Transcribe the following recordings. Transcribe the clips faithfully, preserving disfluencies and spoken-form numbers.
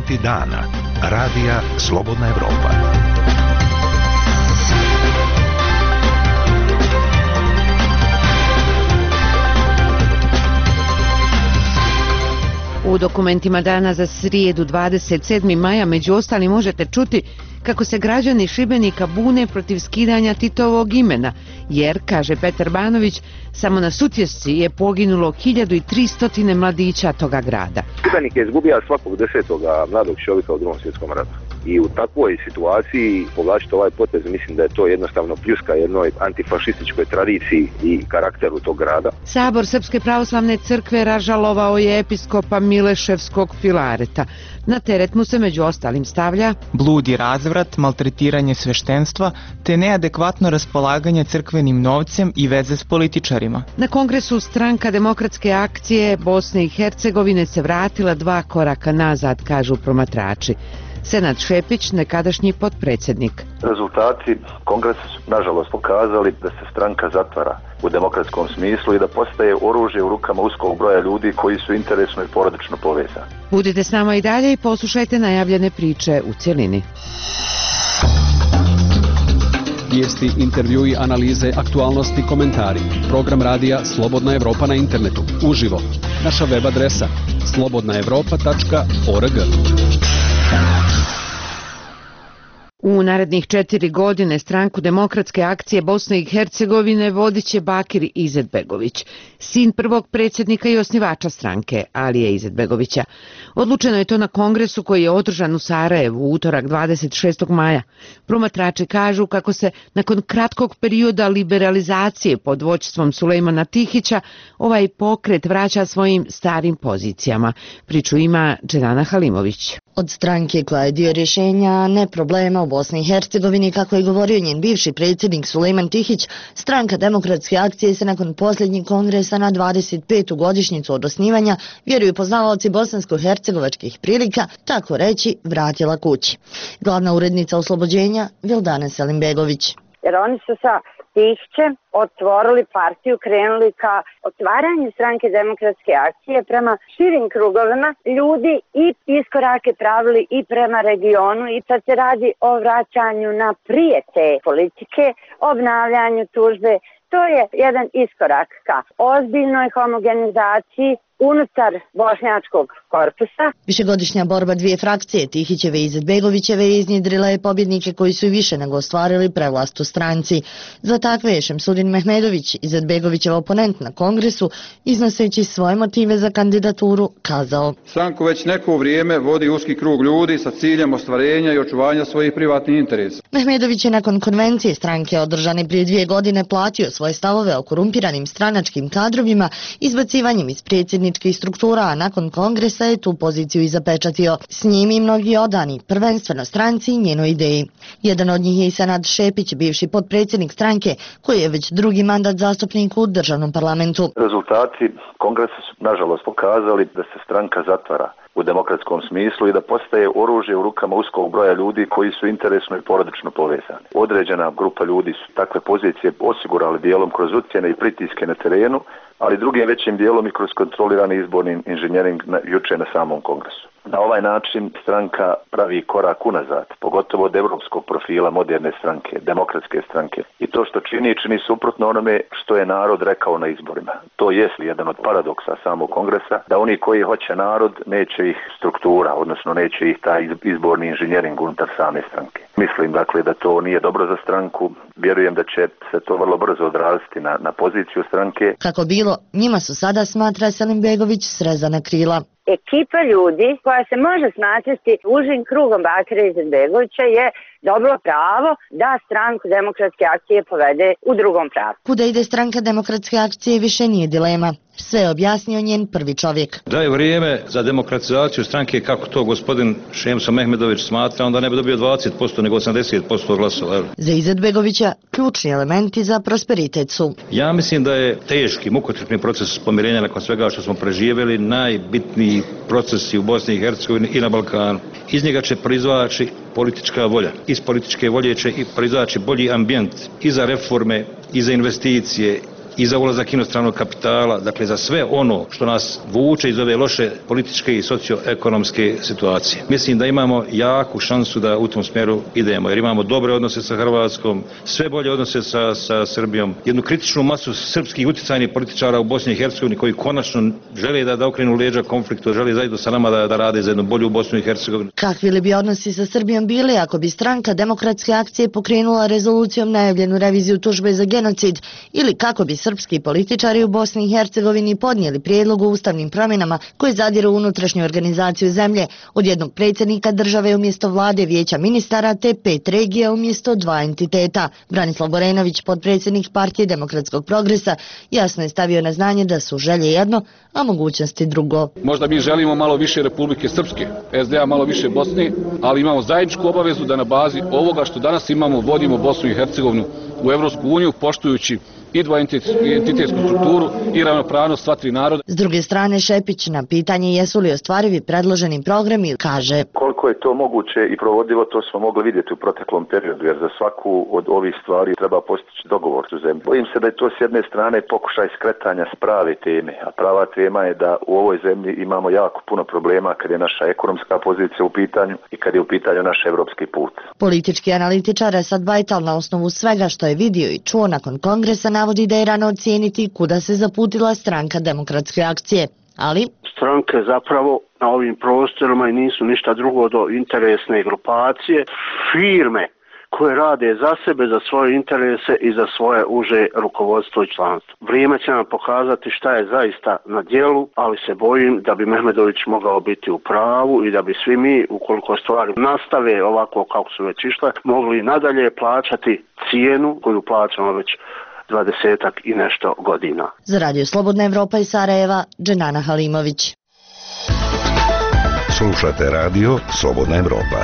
Dokumenti dana. Radija Slobodna Evropa. U dokumentima dana za srijedu dvadeset sedmog maja među ostalim možete čuti kako se građani Šibenika bune protiv skidanja Titovog imena, jer, kaže Petar Banović, samo na Sutjesci je poginulo hiljadu tristo mladića toga grada. Šibenik je izgubio svakog desetoga mladog čovjeka u drugom svjetskom ratu. I u takvoj situaciji povlačiti ovaj potez, mislim da je to jednostavno pljuska jednoj antifašističkoj tradiciji i karakteru tog grada. Sabor Srpske pravoslavne crkve ražalovao je episkopa Mileševskog Filareta. Na teret mu se među ostalim stavlja blud i razvrat, maltretiranje sveštenstva te neadekvatno raspolaganje crkvenim novcem i veze s političarima. Na kongresu Stranka demokratske akcije Bosne i Hercegovine se vratila dva koraka nazad, kažu promatrači. Senad Šepić, nekadašnji potpredsjednik. Rezultati kongresa su nažalost pokazali da se stranka zatvara u demokratskom smislu i da postaje oružje u rukama uskog broja ljudi koji su interesno i porodično povezani. Budite s nama i dalje i poslušajte najavljene priče u cjelini. Vijesti, intervjui, analize, aktualnosti, komentari. Program radija Slobodna Evropa na internetu. Uživo. Naša web adresa slobodna evropa tačka org. U narednih četiri godine Stranku demokratske akcije Bosne i Hercegovine vodit će Bakir Izetbegović, sin prvog predsjednika i osnivača stranke, Alije Izetbegovića. Odlučeno je to na kongresu koji je održan u Sarajevu u utorak dvadeset šestog maja. Promatrači kažu kako se nakon kratkog perioda liberalizacije pod vođstvom Sulejmana Tihića ovaj pokret vraća svojim starim pozicijama. Priču ima Dženana Halimović. Od stranke koja je dio rješenja, ne problema u Bosni i Hercegovini, kako je govorio njen bivši predsjednik Sulejman Tihić, Stranka demokratske akcije se nakon posljednjeg kongresa na dvadeset petu godišnjicu od osnivanja, vjeruju poznavaoci bosansko-hercegovačkih prilika, tako reći, vratila kući. Glavna urednica Oslobođenja, Vildana Selimbegović. Jer oni su sa Tihićem otvorili partiju, krenuli ka otvaranju Stranke demokratske akcije prema širim krugovima ljudi i iskorake pravili i prema regionu i sad se radi o vraćanju na prije te politike, obnavljanju tužbe. To je jedan iskorak ka ozbiljnoj homogenizaciji unutar bošnjačkog korpusa. Višegodišnja borba dvije frakcije, Tihićeve i Izetbegovićeve, iznjedrila je pobjednike koji su i više nego ostvarili prevlast u stranci. Za takve je Šemsudin Mehmedović, Izetbegovićev oponent na kongresu, iznoseći svoje motive za kandidaturu, kazao: Stranku već neko vrijeme vodi uski krug ljudi sa ciljem ostvarenja i očuvanja svojih privatnih interesa. Mehmedović je nakon konvencije stranke održane prije dvije godine platio svoje stavove o korumpiranim stranačkim kadrovima izbacivanjem iz predsjedničkih struktura, a nakon kongresa je tu poziciju i zapečatio. S njim i mnogi odani, prvenstveno stranci i njenoj ideji. Jedan od njih je i Senad Šepić, bivši potpredsjednik stranke, koji je već drugi mandat zastupnik u državnom parlamentu. Rezultati kongresa su nažalost pokazali da se stranka zatvara u demokratskom smislu i da postaje oružje u rukama uskog broja ljudi koji su interesno i porodično povezani. Određena grupa ljudi su takve pozicije osigurali dijelom kroz ucjene i pritiske na terenu, ali drugim većim dijelom i kroz kontrolirani izborni inženjering na, juče na samom kongresu. Na ovaj način stranka pravi korak unazad, pogotovo od evropskog profila moderne stranke, demokratske stranke. I to što čini, čini suprotno onome što je narod rekao na izborima. To jest jedan od paradoksa samog kongresa, da oni koji hoće narod, neće ih struktura, odnosno neće ih taj izborni inženjering unutar same stranke. Mislim dakle da to nije dobro za stranku, vjerujem da će se to vrlo brzo odraziti na, na poziciju stranke. Kako bilo, njima su sada, smatra Selimbegović, srezana krila. Ekipa ljudi koja se može smatrati užim krugom Bakira Izetbegovića je dobro pravo da Stranku demokratske akcije povede u drugom pravcu. Kuda ide Stranka demokratske akcije više nije dilema. Sve je objasnio njen prvi čovjek. Da je vrijeme za demokratizaciju stranke, kako to gospodin Šemso Mehmedović smatra, onda ne bi dobio dvadeset posto nego osamdeset posto glasova. Za Izetbegovića ključni elementi za prosperitet su: ja mislim da je teški, mukotrpni proces pomirenja nakon svega što smo preživjeli najbitniji procesi u Bosni i Hercegovini i na Balkanu. Iz njega će proizvaći politička volja. Iz političke volje će i proizaći bolji ambijent i za reforme, i za investicije, i za ulazak inostranog kapitala, dakle za sve ono što nas vuče iz ove loše političke i socioekonomske situacije. Mislim da imamo jaku šansu da u tom smjeru idemo, jer imamo dobre odnose sa Hrvatskom, sve bolje odnose sa, sa Srbijom, jednu kritičnu masu srpskih utjecajnih političara u Bosni i Hercegovini koji konačno žele da, da okrenu leđa konfliktu, žele zajedno sa nama da, da rade za jednu bolju Bosnu i Hercegovinu. Kakvi li bi odnosi sa Srbijom bili ako bi stranka Demokratske akcije pokrenula rezolucijom najavljenu reviziju tužbe za genocid ili kako bi srpski političari u Bosni i Hercegovini podnijeli prijedlog o ustavnim promjenama koje zadiru u unutrašnju organizaciju zemlje od jednog predsjednika države umjesto vlade, vijeća ministara te pet regija umjesto dva entiteta. Branislav Borenović, potpredsjednik Partije Demokratskog progresa, jasno je stavio na znanje da su želje jedno, a mogućnosti drugo. Možda mi želimo malo više Republike Srpske, S D A malo više Bosne, ali imamo zajedničku obavezu da na bazi ovoga što danas imamo vodimo Bosnu i Hercegovinu u Evropsku uniju, poštujući i dvoentitetsku strukturu i ravnopravnost sva tri naroda. S druge strane, Šepić na pitanje jesu li ostvarivi predloženi programi kaže: koliko je to moguće i provodivo, to smo mogli vidjeti u proteklom periodu, jer za svaku od ovih stvari treba postići dogovor u zemlji. Bojim se da je to s jedne strane pokušaj skretanja s prave teme, a prava tema je da u ovoj zemlji imamo jako puno problema kad je naša ekonomska pozicija u pitanju i kad je u pitanju naš evropski put. Politički analitičar Esad Bajtal na osnovu svega što je vidio i čuo nakon kongresa navodi da je rano ocijeniti kuda se zaputila stranka Demokratske akcije. Ali stranke zapravo na ovim prostorima i nisu ništa drugo do interesne grupacije, firme koje rade za sebe, za svoje interese i za svoje uže rukovodstvo i članstvo. Vrijeme će nam pokazati šta je zaista na djelu, ali se bojim da bi Mehmedović mogao biti u pravu i da bi svi mi, ukoliko stvari nastave ovako kako su već išle, mogli nadalje plaćati cijenu koju plaćamo već dvadesetak i nešto godina. Za Radio Slobodna Evropa iz Sarajeva, Dženana Halimović. Slušate Radio Slobodna Evropa.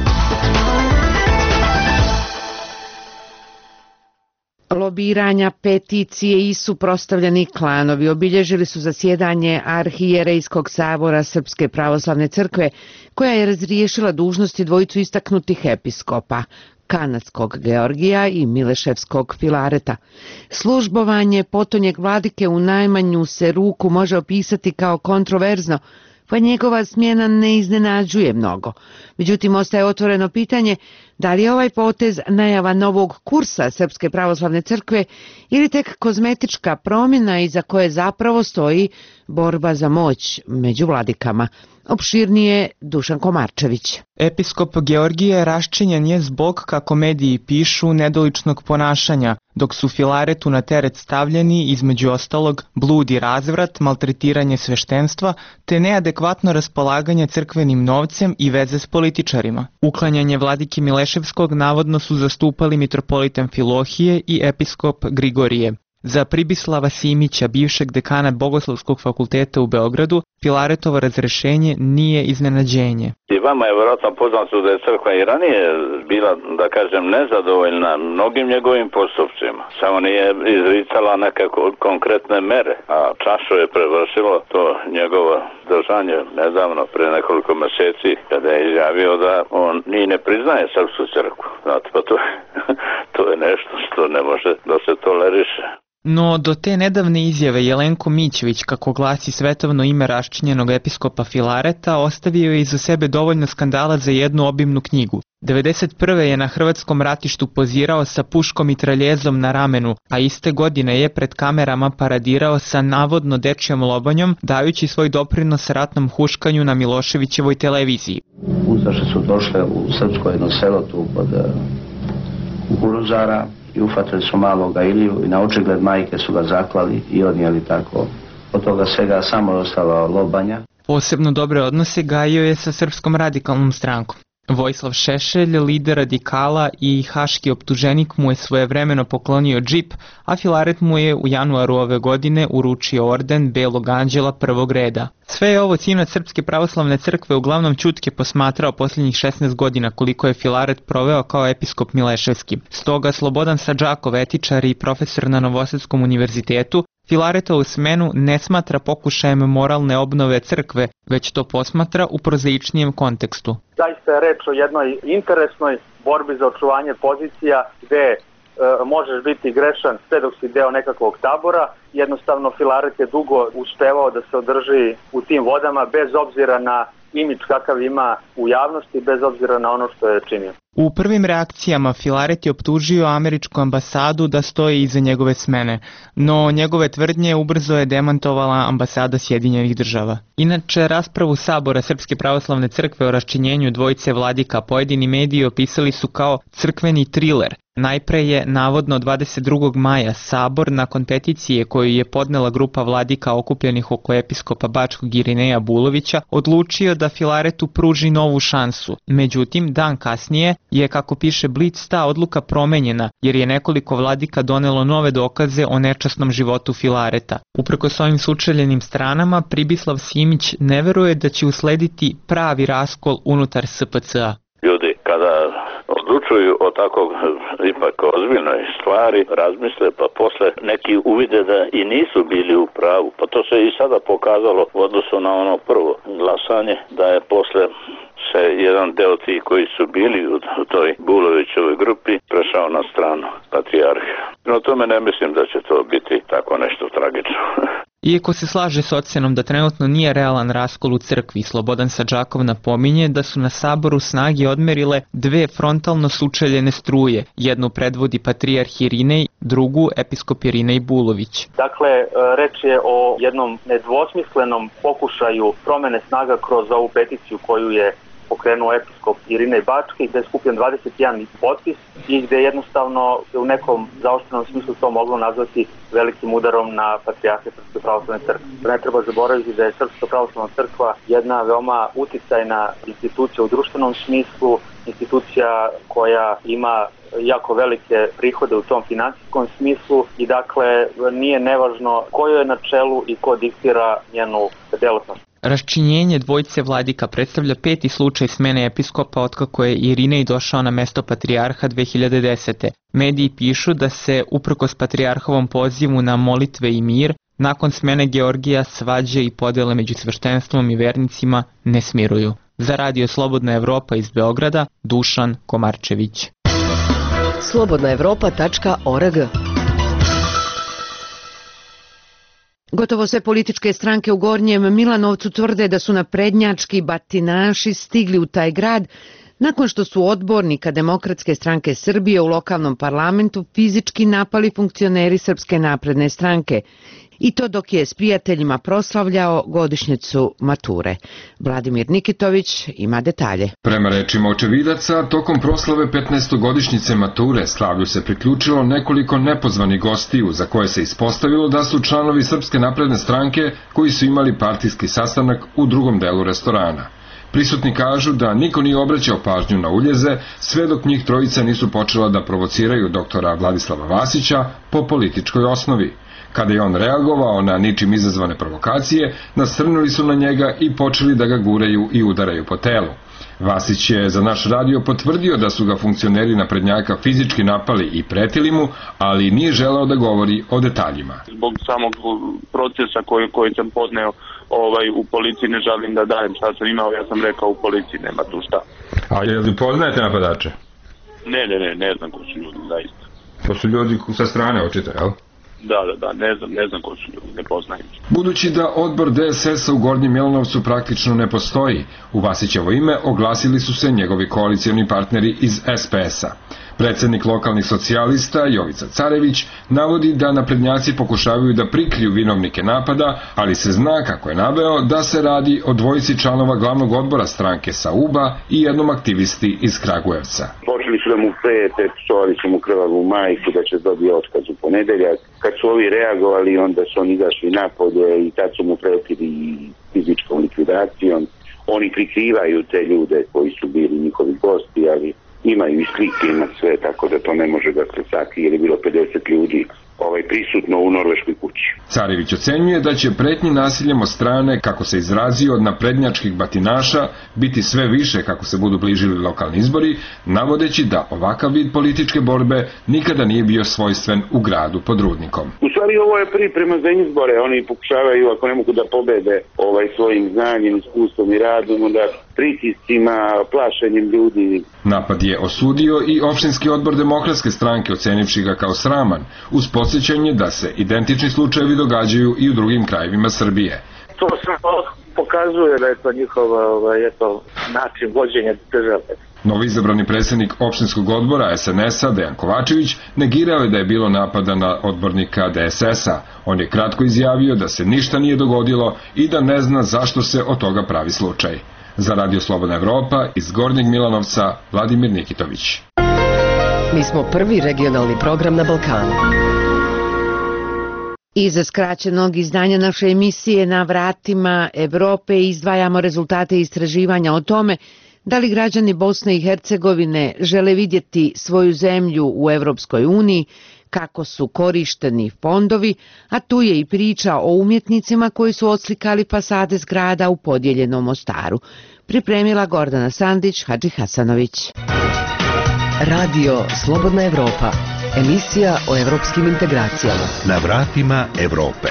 Lobiranja, peticije i suprotstavljeni klanovi obilježili su zasjedanje Arhijerejskog sabora Srpske pravoslavne crkve, koja je razriješila dužnosti dvojicu istaknutih episkopa, kanadskog Georgija i mileševskog Filareta. Službovanje potonjeg vladike u najmanju se ruku može opisati kao kontroverzno, pa njegova smjena ne iznenađuje mnogo. Međutim, ostaje otvoreno pitanje da li je ovaj potez najava novog kursa Srpske pravoslavne crkve ili tek kozmetička promjena iza koje zapravo stoji borba za moć među vladikama. Opširnije Dušan Komarčević. Episkop Georgije raščinjen je zbog, kako mediji pišu, nedoličnog ponašanja, dok su Filaretu na teret stavljeni, između ostalog, blud i razvrat, maltretiranje sveštenstva, te neadekvatno raspolaganje crkvenim novcem i veze s političarima. Uklanjanje vladike Mileševskog navodno su zastupali mitropolitan Filohije i episkop Grigorije. Za Pribislava Simića, bivšeg dekana Bogoslovskog fakulteta u Beogradu, Filaretovo razrešenje nije iznenađenje. I vama je vjerojatno poznato da je crkva i ranije bila, da kažem, nezadovoljna mnogim njegovim postupcima. Samo nije izricala neke konkretne mere, a čašu je prevršilo to njegovo držanje nedavno, pre nekoliko mjeseci, kada je izjavio da on ni ne priznaje srpsku crkvu. Znate, pa to, to je nešto što ne može da se toleriše. No, do te nedavne izjave Jelenko Mićević, kako glasi svetovno ime raščinjenog episkopa Filareta, ostavio je iza sebe dovoljno skandala za jednu obimnu knjigu. devedeset prve je na hrvatskom ratištu pozirao sa puškom i traljezom na ramenu, a iste godine je pred kamerama paradirao sa navodno dečjom lobanjom, dajući svoj doprinos ratnom huškanju na Miloševićevoj televiziji. Ustaše su došle u srpsko jedno selo tu pod Kukuruzara i ufatili su maloga Iliju i na očigled majke su ga zaklali i odnijeli tako. Od toga svega samo ostala lobanja. Posebno dobre odnose gajio je sa Srpskom radikalnom strankom. Vojislav Šešelj, lider radikala i haški optuženik, mu je svojevremeno poklonio džip, a Filaret mu je u januaru ove godine uručio orden Belog anđela prvog reda. Sve je ovo sinac Srpske pravoslavne crkve uglavnom ćutke posmatrao posljednjih šesnaest godina koliko je Filaret proveo kao episkop Mileševski. Stoga Slobodan Sadžakov, etičar i profesor na Novosadskom univerzitetu, Filaretovu smenu ne smatra pokušajem moralne obnove crkve, već to posmatra u prozaičnijem kontekstu. Zaista je reč o jednoj interesnoj borbi za očuvanje pozicija gde možeš biti grešan sve dok si deo nekakvog tabora. Jednostavno Filaret je dugo uspevao da se održi u tim vodama bez obzira na imidž kakav ima u javnosti, bez obzira na ono što je činio. U prvim reakcijama Filaret je optužio američku ambasadu da stoji iza njegove smene, no njegove tvrdnje ubrzo je demantovala ambasada Sjedinjenih država. Inače, raspravu Sabora Srpske pravoslavne crkve o raščinjenju dvojice vladika pojedini mediji opisali su kao crkveni triler. Najpre je, navodno dvadeset drugog maja, Sabor, nakon peticije koju je podnela grupa vladika okupljenih oko episkopa Bačkog Irineja Bulovića, odlučio da Filaretu pruži novu šansu. Međutim, dan kasnije je, kako piše Blic, ta odluka promenjena, jer je nekoliko vladika donelo nove dokaze o nečasnom životu Filareta. Uprkos ovim sučeljenim stranama, Pribislav Simić ne veruje da će uslediti pravi raskol unutar S P C A. Ljudi, kada odlučuju o takvog ipak ozbiljnoj stvari, razmisle, pa posle neki uvide da i nisu bili u pravu. Pa to se i sada pokazalo u odnosu na ono prvo glasanje, da je posle se jedan deo tih koji su bili u toj Bulovićovoj grupi prešao na stranu patrijarha. No tome ne mislim da će to biti tako nešto tragično. Iako se slaže s ocenom da trenutno nije realan raskol u crkvi, Slobodan Sadžakov napominje da su na Saboru snage odmerile dve frontalno sučeljene struje. Jednu predvodi patrijarh Irinej, drugu episkop Irinej Bulović. Dakle, reč je o jednom nedvosmislenom pokušaju promene snaga kroz ovu peticiju koju je pokrenuo episkop Irinej Bački, gde je skupljen dvadeset jedan potpis i gde jednostavno u nekom zaoštrenom smislu to moglo nazvati velikim udarom na patrijarhe Srpske pravoslavne crkve. Ne treba zaboraviti da je Srpska pravoslavna crkva jedna veoma uticajna institucija u društvenom smislu, institucija koja ima jako velike prihode u tom finansijskom smislu i dakle nije nevažno ko je na čelu i ko diktira njenu delatnost. Raščinjenje dvojice vladika predstavlja peti slučaj smene episkopa otkako je Irinej došao na mesto patrijarha dve hiljade desete. Mediji pišu da se, uprkos patrijarhovom pozivu na molitve i mir, nakon smene Georgija svađe i podele među sveštenstvom i vernicima ne smiruju. Za Radio Slobodna Evropa iz Beograda, Dušan Komarčević. slobodna evropa tačka org. Gotovo sve političke stranke u Gornjem Milanovcu tvrde da su naprednjački batinaši stigli u taj grad nakon što su odbornika Demokratske stranke Srbije u lokalnom parlamentu fizički napali funkcioneri Srpske napredne stranke. I to dok je s prijateljima proslavljao godišnjicu mature. Vladimir Nikitović ima detalje. Prema rečima očevidaca, tokom proslave petnaestogodišnjice mature slavlju se priključilo nekoliko nepozvanih gostiju za koje se ispostavilo da su članovi Srpske napredne stranke koji su imali partijski sastanak u drugom delu restorana. Prisutni kažu da niko nije obraćao pažnju na uljeze sve dok njih trojica nisu počela da provociraju doktora Vladislava Vasića po političkoj osnovi. Kada je on reagovao na ničim izazvane provokacije, nasrnuli su na njega i počeli da ga guraju i udaraju po telu. Vasić je za naš radio potvrdio da su ga funkcioneri naprednjaka fizički napali i pretili mu, ali nije želeo da govori o detaljima. Zbog samog procesa koji, koji sam podneo ovaj, u policiji ne želim da dajem šta sam imao, ja sam rekao u policiji nema tu šta. A je li poznajete napadače? Ne, ne, ne, ne znam ko su ljudi, zaista. To su ljudi sa strane očito, jel? Da, da, da, ne znam, ne znam ko su ljudi, ne poznajem. Budući da odbor D S S-a u Gornjem Milanovcu praktično ne postoji, u Vasićevo ime oglasili su se njegovi koalicioni partneri iz S P S-a. Predsednik lokalnih socijalista Jovica Carević navodi da naprednjaci pokušavaju da prikriju vinovnike napada, ali se zna, kako je naveo, da se radi o dvojici članova glavnog odbora stranke sa U B A i jednom aktivisti iz Kragujevca. Počeli su da mu prete, psovali su mu krvavu majku da će dobiti otkaz u ponedeljak. Kad su ovi reagovali, onda su oni izašli napolje i tad su mu pretili fizičkom likvidacijom. Oni prikrivaju te ljude koji su bili njihovi gosti, ali imaju i slike, ima sve, tako da to ne može da se sakrije, jer je bilo pedeset ljudi ovaj, prisutno u Norveškoj kući. Carević ocenjuje da će pretnji nasiljem od strane, kako se izrazio, od naprednjačkih batinaša biti sve više kako se budu bližili lokalni izbori, navodeći da ovakav vid političke borbe nikada nije bio svojstven u gradu pod Rudnikom. U stvari ovo je priprema za izbore, oni pokušavaju, ako ne mogu da pobede ovaj, svojim znanjem, iskustvom i radom, onda pritiscima, plašenjem ljudi. Napad je osudio i opštinski odbor Demokratske stranke, ocenivši ga kao sraman, uz podsjećanje da se identični slučajevi događaju i u drugim krajevima Srbije. To samo pokazuje da je to njihova ovaj, eto, način vođenja države. Novoizabrani predsjednik opštinskog odbora S N S-a Dejan Kovačević negirao je da je bilo napada na odbornika D S S-a. On je kratko izjavio da se ništa nije dogodilo i da ne zna zašto se od toga pravi slučaj. Za Radio Slobodna Evropa iz Gornjeg Milanovca Vladimir Nikitović. Mi smo prvi regionalni program na Balkanu. Iza skraćenog izdanja naše emisije Na vratima Evrope izdvajamo rezultate istraživanja o tome da li građani Bosne i Hercegovine žele vidjeti svoju zemlju u Evropskoj uniji, kako su korišteni fondovi, a tu je i priča o umjetnicima koji su odslikali fasade zgrada u podijeljenom Mostaru. Pripremila Gordana Sandić, Hadži Hasanović. Radio Slobodna Evropa, emisija o evropskim integracijama. Na vratima Evrope.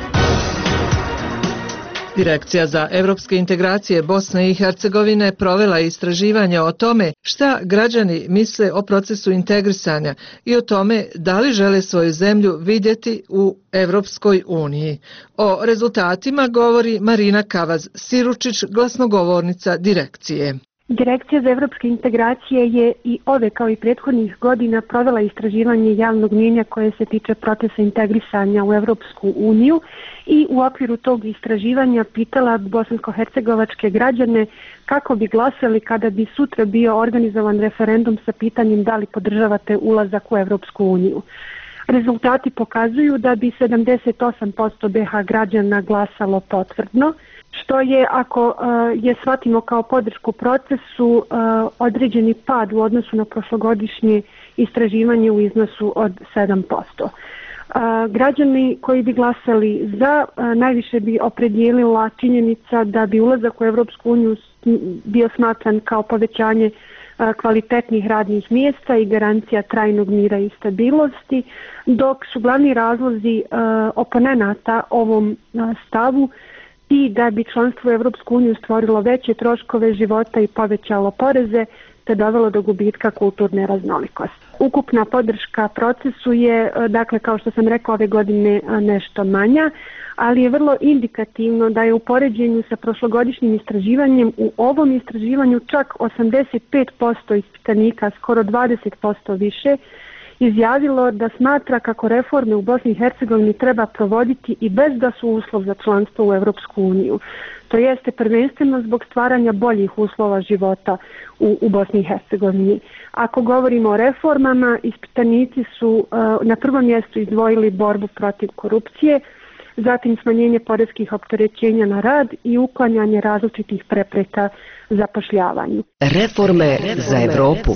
Direkcija za evropske integracije Bosne i Hercegovine provela je istraživanje o tome šta građani misle o procesu integrisanja i o tome da li žele svoju zemlju vidjeti u Evropskoj uniji. O rezultatima govori Marina Kavaz-Siručić, glasnogovornica direkcije. Direkcija za evropske integracije je i ove kao i prethodnih godina provela istraživanje javnog mnijenja koje se tiče procesa integrisanja u Evropsku uniju i u okviru tog istraživanja pitala bosansko-hercegovačke građane kako bi glasali kada bi sutra bio organizovan referendum sa pitanjem da li podržavate ulazak u Evropsku uniju. Rezultati pokazuju da bi sedamdeset osam posto B H građana glasalo potvrdno, što je, ako uh, je shvatimo kao podršku procesu, uh, određeni pad u odnosu na prošlogodišnje istraživanje u iznosu od sedam posto. Uh, građani koji bi glasali za, uh, najviše bi opredijelila činjenica da bi ulazak u Evropsku uniju bio smatran kao povećanje uh, kvalitetnih radnih mjesta i garancija trajnog mira i stabilnosti, dok su glavni razlozi uh, oponenata ovom uh, stavu i da bi članstvo u Evropsku uniju stvorilo veće troškove života i povećalo poreze, te dovelo do gubitka kulturne raznolikosti. Ukupna podrška procesu je, dakle, kao što sam rekla, ove godine nešto manja, ali je vrlo indikativno da je u poređenju sa prošlogodišnjim istraživanjem u ovom istraživanju čak osamdeset pet posto ispitanika, skoro dvadeset posto više, izjavilo da smatra kako reforme u Bosni i Hercegovini treba provoditi i bez da su uslov za članstvo u Evropsku uniju. To jeste prvenstveno zbog stvaranja boljih uslova života u, u Bosni i Hercegovini. Ako govorimo o reformama, ispitanici su uh, na prvom mjestu izdvojili borbu protiv korupcije, zatim smanjenje poreskih opterećenja na rad i uklanjanje različitih prepreka zapošljavanju. Reforme za Evropu.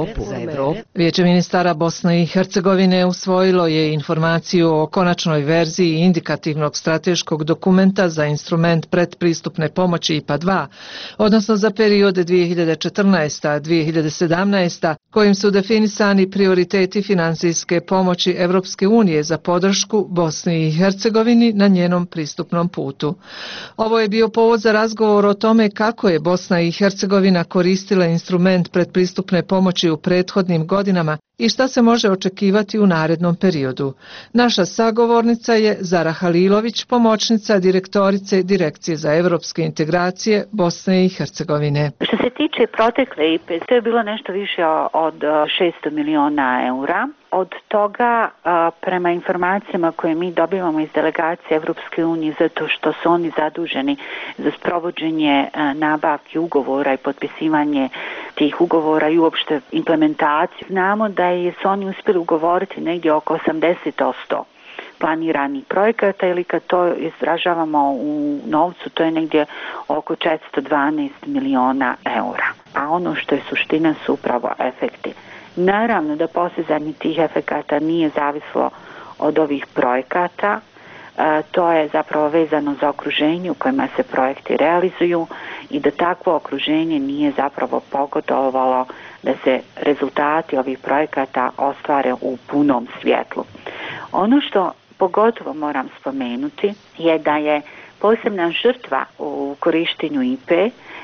Vijeće ministara Bosne i Hercegovine usvojilo je informaciju o konačnoj verziji indikativnog strateškog dokumenta za instrument predpristupne pomoći I P A dva, odnosno za period dvije hiljade četrnaeste do dvije hiljade sedamnaeste. kojim su definisani prioriteti financijske pomoći Evropske unije za podršku Bosni i Hercegovini na njenom pristupnom putu. Ovo je bio povod za razgovor o tome kako je Bosna i Hercegovina koristila instrument predpristupne pomoći u prethodnim godinama i šta se može očekivati u narednom periodu. Naša sagovornica je Zara Halilović, pomoćnica direktorice Direkcije za evropske integracije Bosne i Hercegovine. Što se tiče protekle I P A, to je bilo nešto više od šesto miliona eura. Od toga, prema informacijama koje mi dobivamo iz delegacije Evropske unije, zato što su oni zaduženi za sprovođenje nabavki ugovora i potpisivanje tih ugovora i uopšte implementaciju, znamo da je su oni uspjeli ugovoriti negdje oko osamdeset posto planiranih projekata, ili kad to izražavamo u novcu, to je negdje oko četiristo dvanaest miliona eura. A ono što je suština su upravo efekti. Naravno da postizanje tih efekata nije zavislo od ovih projekata, e, to je zapravo vezano za okruženje u kojima se projekti realizuju i da takvo okruženje nije zapravo pogodovalo da se rezultati ovih projekata ostvare u punom svjetlu. Ono što pogotovo moram spomenuti je da je posebna žrtva u korištenju I P A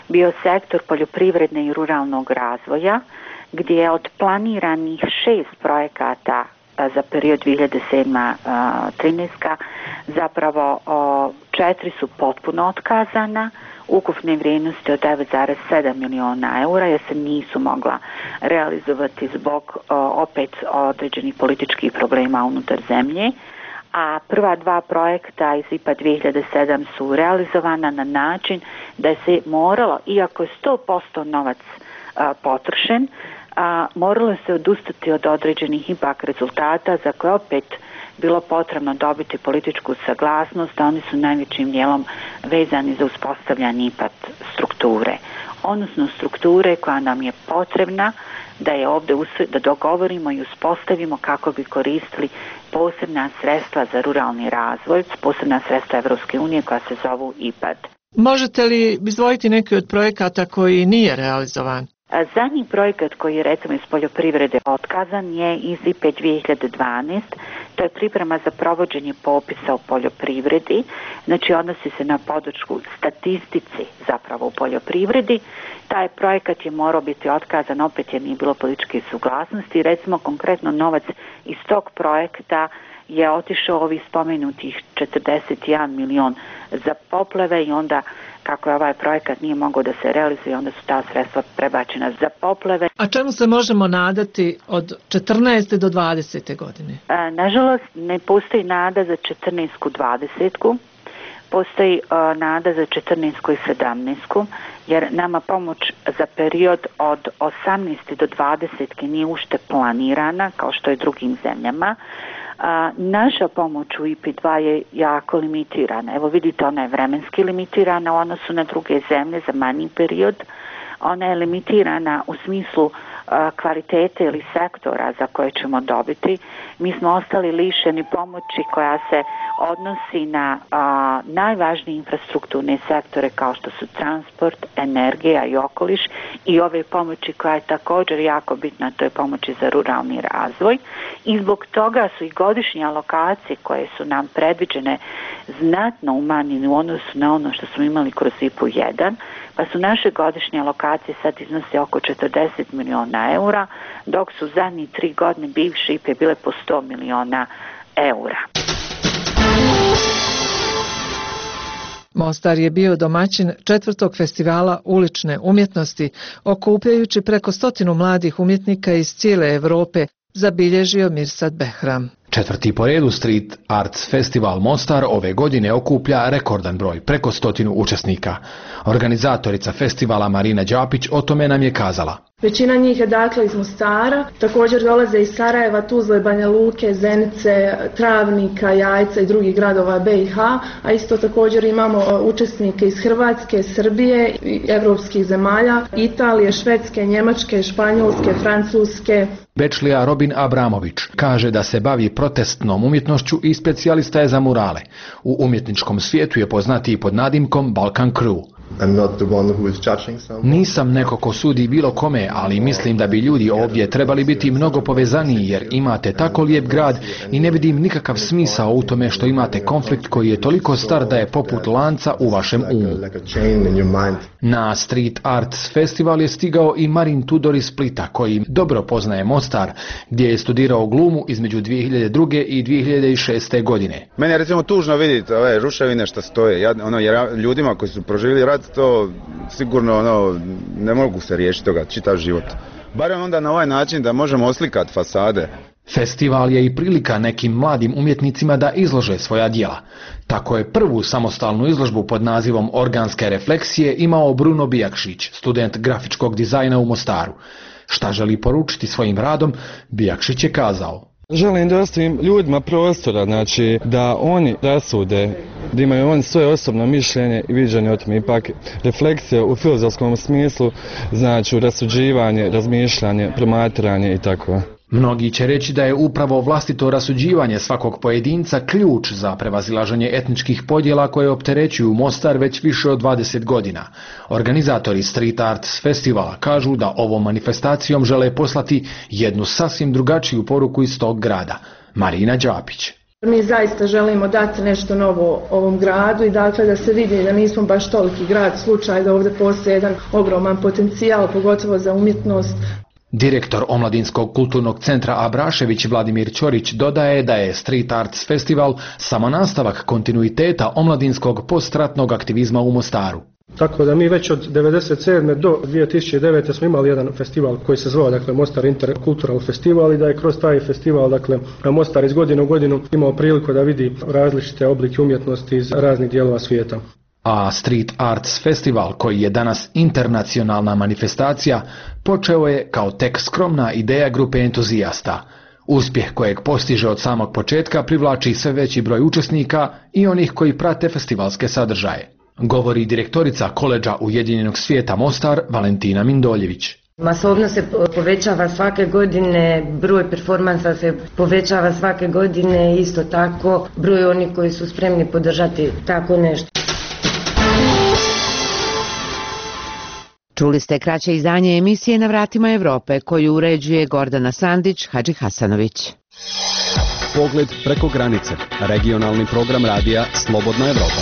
bio sektor poljoprivredne i ruralnog razvoja, gdje je od planiranih šest projekata za period dvije hiljade sedma do trinaesta zapravo četiri su potpuno otkazana, ukupne vrijednosti od devet zarez sedam miliona eura, jer se nisu mogla realizovati zbog opet određenih političkih problema unutar zemlje. A prva dva projekta iz I P A dvije hiljade sedam su realizovana na način da se moralo, iako je sto posto novac a, potrošen, a, moralo se odustati od određenih ipak rezultata za koje opet bilo potrebno dobiti političku saglasnost, a oni su najvećim dijelom vezani za uspostavljanje I P A D strukture, odnosno strukture koja nam je potrebna da je ovdje da dogovorimo i uspostavimo kako bi koristili posebna sredstva za ruralni razvoj, posebna sredstva Evropske unije koja se zovu I P A D. Možete li izdvojiti neki od projekata koji nije realizovan? Zadnji projekat koji je recimo iz poljoprivrede otkazan je iz I P A dvije hiljade dvanaest. To je priprema za provođenje popisa u poljoprivredi, znači odnosi se na podršku statistici zapravo u poljoprivredi. Taj projekat je morao biti otkazan opet jer nije bilo političke suglasnosti. Recimo konkretno novac iz tog projekta je otišao ovih spomenutih četrdeset jedan milion za poplave i onda kako je ovaj projekat nije mogao da se realizuje, onda su ta sredstva prebačena za poplave. A čemu se možemo nadati od četrnaeste do dvadesete godine? A, nažalost, ne postoji nada za četrnaestu dvadesetu. Postoji uh, nada za četrnaestu i sedamnaestu. jer nama pomoć za period od osamnaeste do dvadesete nije ušte planirana kao što je drugim zemljama. A, naša pomoć u I P A dva je jako limitirana. Evo vidite, ona je vremenski limitirana u odnosu na druge zemlje za manji period. Ona je limitirana u smislu a, kvalitete ili sektora za koje ćemo dobiti. Mi smo ostali lišeni pomoći koja se odnosi na a, najvažnije infrastrukturne sektore kao što su transport, energija i okoliš i ove pomoći koja je također jako bitna, to je pomoći za ruralni razvoj. I zbog toga su i godišnje alokacije koje su nam predviđene znatno umanjene u odnosu na ono što smo imali kroz I P A jedan, pa su naše godišnje alokacije sad iznose oko četrdeset miliona eura, dok su zadnji tri godine bivše I P A bile po sto miliona eura. Mostar je bio domaćin četvrtog festivala ulične umjetnosti, okupljajući preko stotinu mladih umjetnika iz cijele Evrope, zabilježio Mirsad Behram. Četvrti po redu Street Arts Festival Mostar ove godine okuplja rekordan broj, preko stotinu učesnika. Organizatorica festivala Marina Đapić o tome nam je kazala. Većina njih je dakle iz Mostara, također dolaze iz Sarajeva, Tuzle, Banja Luke, Zenice, Travnika, Jajca i drugih gradova B i H, a isto također imamo učesnike iz Hrvatske, Srbije i evropskih zemalja, Italije, Švedske, Njemačke, Španjolske, Francuske. Bečlija Robin Abramović kaže da se bavi protestnom umjetnošću i specijalista je za murale. U umjetničkom svijetu je poznatiji pod nadimkom Balkan Crew. Nisam neko ko sudi bilo kome, ali mislim da bi ljudi ovdje trebali biti mnogo povezaniji jer imate tako lijep grad i ne vidim nikakav smisao u tome što imate konflikt koji je toliko star da je poput lanca u vašem umu. Na Street Arts Festival je stigao i Marin Tudor iz Splita koji dobro poznaje Mostar, gdje je studirao glumu između dvije hiljade druge i dvije hiljade šeste godine. Meni je recimo tužno vidjeti ove ruševine što stoje, ja, ono, jer ljudima koji su proživjeli rat to sigurno ono, ne mogu se riješiti toga čitav život. Barem onda na ovaj način da možemo oslikati fasade. Festival je i prilika nekim mladim umjetnicima da izlože svoja djela. Tako je prvu samostalnu izložbu pod nazivom Organske refleksije imao Bruno Bijakšić, student grafičkog dizajna u Mostaru. Šta želi poručiti svojim radom, Bijakšić je kazao. Želim da ostavim ljudima prostora, znači da oni rasude, da imaju oni svoje osobno mišljenje i viđenje o tome. Ipak refleksija u filozofskom smislu znači rasuđivanje, razmišljanje, promatranje i tako. Mnogi će reći da je upravo vlastito rasuđivanje svakog pojedinca ključ za prevazilaženje etničkih podjela koje opterećuju Mostar već više od dvadeset godina. Organizatori Street Arts Festivala kažu da ovom manifestacijom žele poslati jednu sasvim drugačiju poruku iz tog grada. Marina Đapić. Mi zaista želimo dati nešto novo ovom gradu i dakle da se vidi da nismo baš toliki grad, slučaj da ovdje postoji jedan ogroman potencijal, pogotovo za umjetnost. Direktor Omladinskog kulturnog centra Abrašević Vladimir Ćorić dodaje da je Street Arts Festival samo nastavak kontinuiteta omladinskog postratnog aktivizma u Mostaru. Tako da mi već od devedeset sedme do dvije tisuće devete smo imali jedan festival koji se zvao dakle Mostar Interkultural Festival i da je kroz taj festival dakle Mostar iz godine u godinu imao priliku da vidi različite oblike umjetnosti iz raznih dijelova svijeta. A Street Arts Festival, koji je danas internacionalna manifestacija, počeo je kao tek skromna ideja grupe entuzijasta. Uspjeh kojeg postiže od samog početka privlači sve veći broj učesnika i onih koji prate festivalske sadržaje, govori direktorica Koledža Ujedinjenog svijeta Mostar Valentina Mindoljević. Masovno se povećava svake godine, broj performansa se povećava svake godine, isto tako broj onih koji su spremni podržati tako nešto. Čuli ste kraće izdanje emisije Na vratima Evrope koju uređuje Gordana Sandić Hadži Hasanović. Pogled preko granice. Regionalni program radija Slobodna Evropa.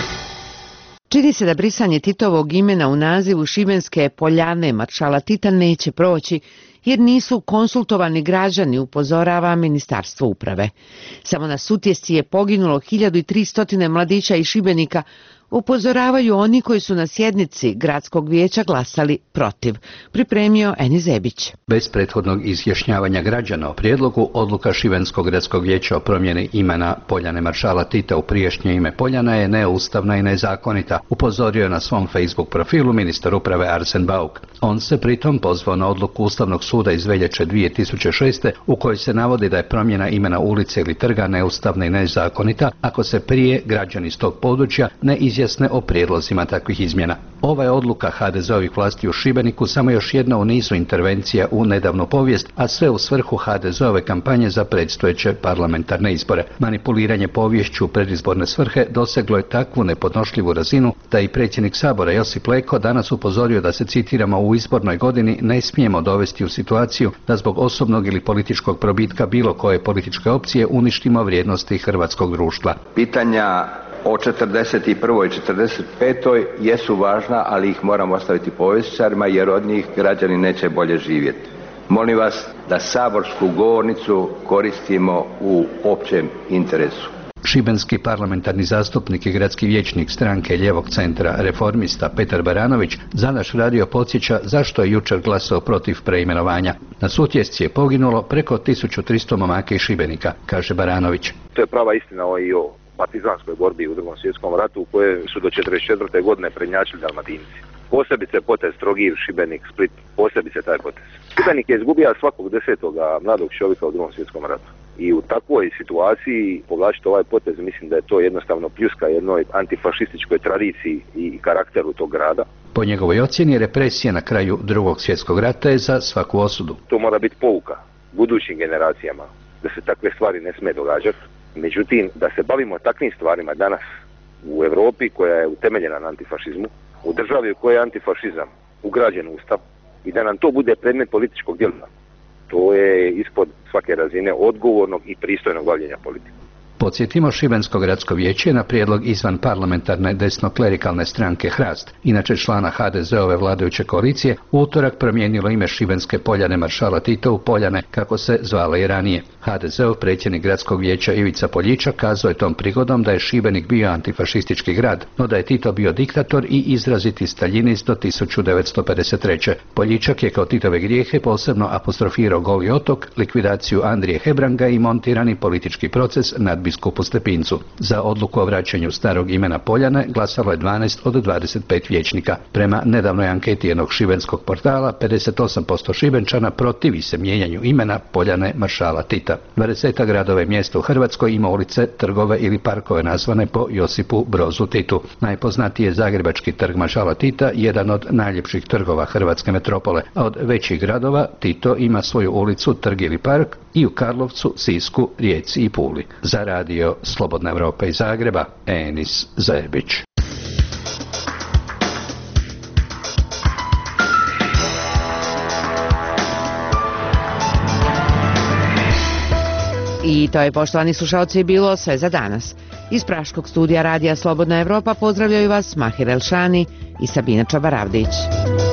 Čini se da brisanje Titovog imena u nazivu Šibenske Poljane maršala Tita neće proći, jer nisu konsultovani građani, upozorava Ministarstvo uprave. Samo na Sutjesci je poginulo hiljadu tristo mladića i Šibenika, upozoravaju oni koji su na sjednici gradskog vijeća glasali protiv. Pripremio Eni Zebić. Bez prethodnog izjašnjavanja građana o prijedlogu, odluka Šibenskog gradskog vijeća o promjeni imena Poljane maršala Tita u prijašnje ime Poljana je neustavna i nezakonita, upozorio je na svom Facebook profilu ministar uprave Arsen Bauk. On se pritom pozvao na odluku Ustavnog suda iz veljače dvije tisuće šeste u kojoj se navodi da je promjena imena ulice ili trga neustavna i nezakonita ako se prije građani iz tog područja ne izjasne o prijedlozima takvih izmjena. Ova je odluka ha de zeovih vlasti u Šibeniku samo još jedna u nizu intervencija u nedavnu povijest, a sve u svrhu ha de zeove kampanje za predstojeće parlamentarne izbore. Manipuliranje poviješću u predizborne svrhe doseglo je takvu nepodnošljivu razinu da i predsjednik Sabora Josip Leko danas upozorio da se, citiramo, u izbornoj godini ne smijemo dovesti u situaciju da zbog osobnog ili političkog probitka bilo koje političke opcije uništimo vrijednosti hrvatskog društva. Pitanja o četrdeset prvoj i četrdeset petoj jesu važna, ali ih moramo ostaviti povjesničarima jer od njih građani neće bolje živjeti. Molim vas da saborsku govornicu koristimo u općem interesu. Šibenski parlamentarni zastupnik i gradski vijećnik stranke Lijevog centra Reformista Petar Baranović za naš radio podsjeća zašto je jučer glasao protiv preimenovanja. Na Sutjesci je poginulo preko tisuću tristo momaka i Šibenika, kaže Baranović. To je prava istina o i o partizanskoj borbi u Drugom svjetskom ratu u kojoj su do četrdeset četvrte godine prednjačili Dalmatinci. Posebice potez Trogir, Šibenik, Split, posebice taj potez. Šibenik je izgubio svakog desetoga mladog čovjeka u Drugom svjetskom ratu. I u takvoj situaciji povlačiti ovaj potez, mislim da je to jednostavno pljuska jednoj antifašističkoj tradiciji i karakteru tog grada. Po njegovoj ocjeni, represija na kraju Drugog svjetskog rata je za svaku osudu. To mora biti pouka budućim generacijama da se takve stvari ne smije događati. Međutim, da se bavimo takvim stvarima danas u Europi koja je utemeljena na antifašizmu, u državi u kojoj je antifašizam ugrađen u ustav i da nam to bude predmet političkog djelovanja, to je ispod svake razine odgovornog i pristojnog bavljenja politike. Podsjetimo, Šibensko gradsko vijeće na prijedlog izvan parlamentarne desno-klerikalne stranke Hrast, inače člana ha de zeove vladajuće koalicije, u utorak promijenilo ime Šibenske Poljane maršala Tita u Poljane, kako se zvala i ranije. ha de zeov predsjednik gradskog vijeća Ivica Poljičak kazao je tom prigodom da je Šibenik bio antifašistički grad, no da je Tito bio diktator i izraziti staljinist do tisuću devetsto pedeset treće. Poljičak je kao Titove grijehe posebno apostrofirao Goli otok, likvidaciju Andrije Hebranga i montirani politički proces nad biskupu Stepincu. Za odluku o vraćanju starog imena Poljane glasalo je dvanaest od dvadeset pet vijećnika. Prema nedavnoj anketi jednog šibenskog portala, pedeset osam posto Šibenčana protivi se mijenjanju imena Poljane maršala Tita. dvadeset gradova i mjesta u Hrvatskoj ima ulice, trgove ili parkove nazvane po Josipu Brozu Titu. Najpoznatiji je Zagrebački trg maršala Tita, jedan od najljepših trgova hrvatske metropole, a od većih gradova Tito ima svoju ulicu, trg ili park i u Karlovcu, Sisku, Rijeci i Puli. Za radio Slobodna Evropa iz Zagreba, Enis Zebić. I to je, poštovani slušalci, bilo sve za danas. Iz Praškog studija Radija Slobodna Evropa pozdravljaju vas Mahir Elšani i Sabina Čabaravdić.